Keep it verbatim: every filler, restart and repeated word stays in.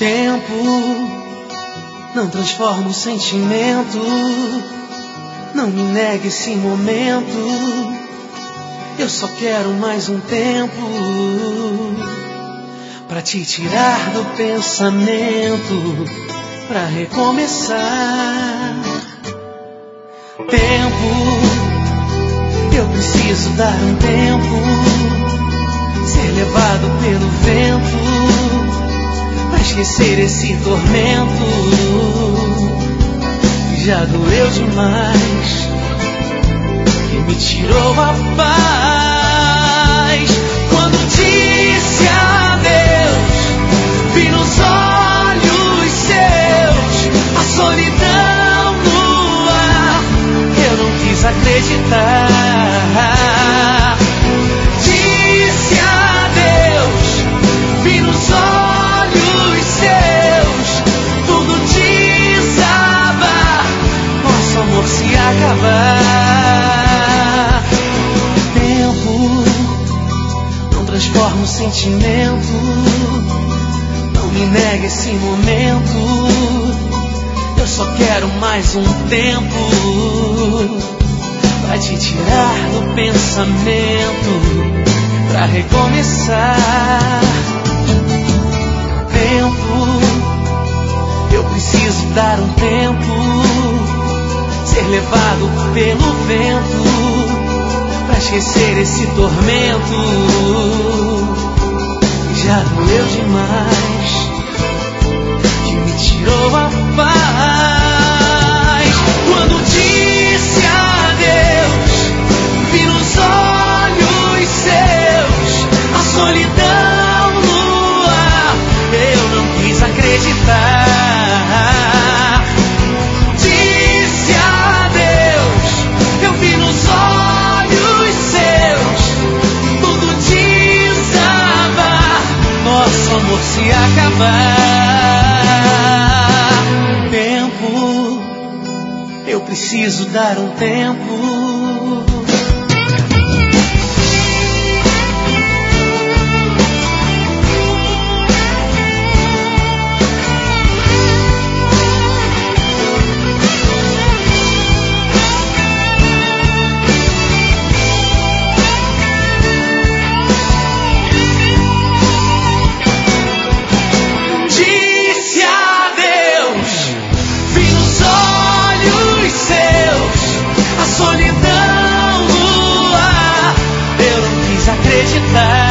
Tempo não transforma o sentimento, não me negue esse momento. Eu só quero mais um tempo pra te tirar do pensamento, pra recomeçar. Tempo, eu preciso dar um tempo, ser levado pelo vento, pra esquecer esse tormento que já doeu demais, que me tirou a paz. Quando disse adeus, vi nos olhos seus a solidão no ar. Eu não quis acreditar. Disse adeus, vi nos olhos seus tudo desabar, nosso amor se acabar. Tempo não transforma o sentimento, não me negue esse momento. Eu só quero mais um tempo pra te tirar do pensamento, pra recomeçar. Tempo, eu preciso dar um tempo, ser levado pelo vento, pra esquecer esse tormento que já doeu demais, que me tirou a paz. Quando disse adeus, vi nos olhos seus a solidão no ar. Eu não quis acreditar. Disse adeus, eu vi nos olhos seus tudo desabar, nosso amor se acabar. Tempo, eu preciso dar um tempo. Solidão no ar, eu não quis acreditar.